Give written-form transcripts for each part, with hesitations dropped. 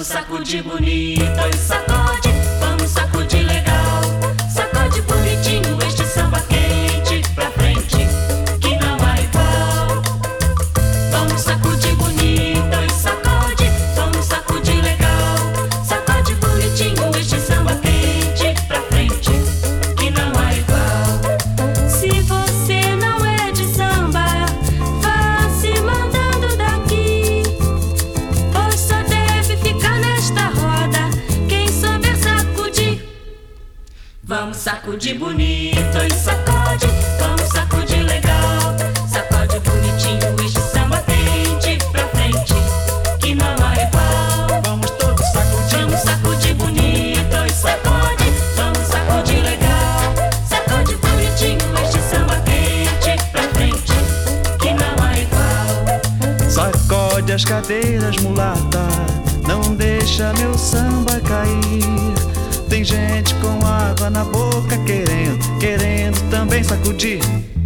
Vamos sacudir bonito e sacode, vamos sacudir legal. Sacode bonitinho este samba quente pra frente, que não há igual. Vamos sacudir bonito e sacode, vamos sacudir legal. Sacode bonitinho este samba quente pra frente, que não há igual. Se você não é de samba, vá se mandando daqui, pois só deve ficar nesta roda quem souber sacudir. Vamos sacudir bonito e sacode, vamos sacudir legal. Sacode bonitinho este samba quente pra frente, que não há igual. Vamos todos sacudir. Vamos sacudir bonito e sacode, vamos sacudir legal. Sacode bonitinho este samba quente pra frente, que não há igual. Sacode as cadeiras, mulata, não deixa meu samba cair. Tem gente com água na boca querendo também sacudir.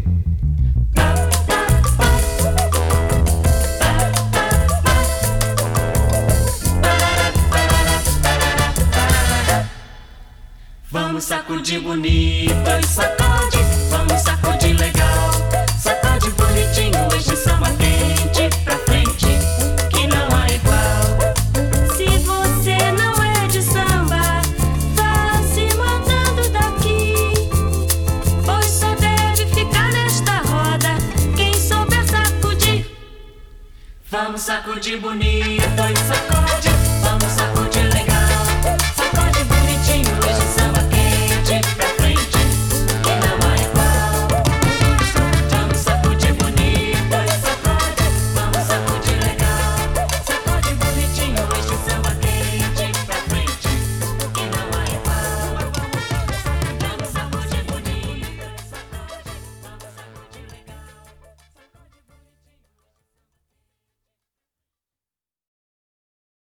Vamos sacudir bonito e sacode, vamos sacudir legal. Sacode bonitinho este samba quente pra frente, que não há igual. Se você não é de samba, vá se mandando daqui, pois só deve ficar nesta roda quem souber sacudir. Vamos sacudir bonito e sacode.